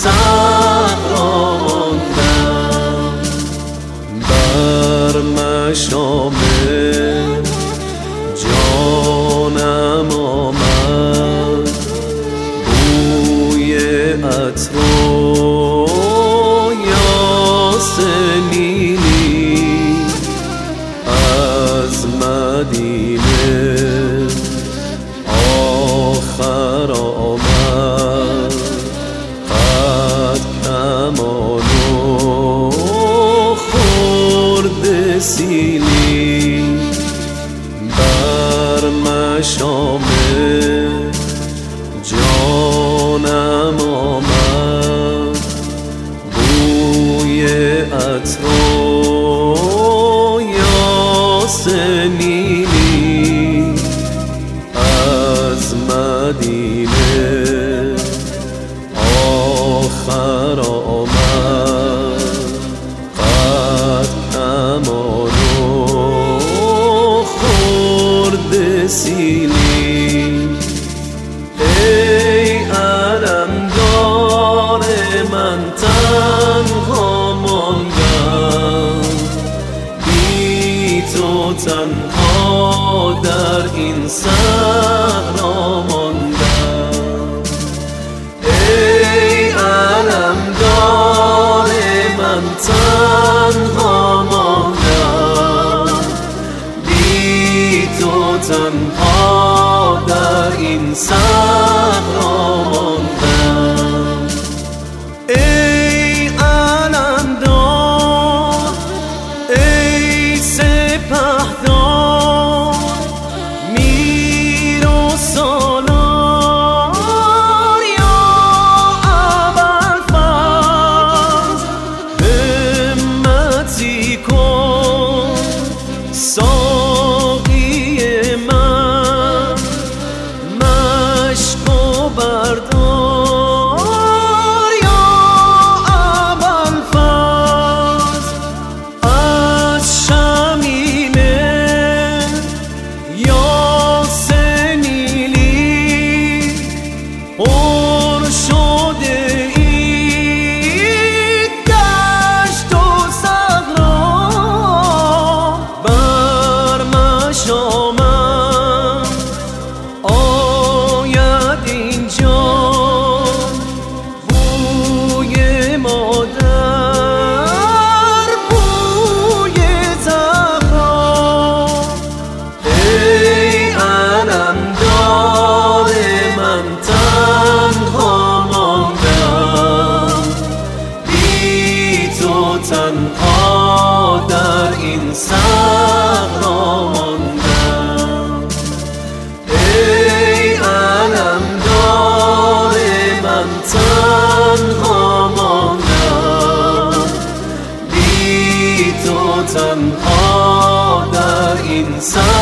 صحرا ماندم. بر مشام جانم آمد بوی عطر و یاسمینی، از مدینه آخر آمد قد کمان و خورد سینی. بر مشام جانم آمد بوی عطر و یاسمینی، از مدینه آخر آمد قد کمان و خورد سینی. ای علمدار من تنها ماندم، بی تو تنها در این صحرا ماندم. ای علمدار من تنها ماندم، بی تو تنها در این صحرا ماندم. ای علمدار، ای سپهدار، میر و سالار یا ابوالفضل، همتی کن ساقی من، مشک و بردار یا ابوالفضل، از شمیمه یاسمینی پر شده این دشت و صحرا. بر مشامم آید اینجا بوی مادر، بوی زهرا. ای علمدار من تنها ماندم، بی تو تنها در این صحرا ماندم. ای علمدار من تنها ماندم، بی تو تنها در این صحرا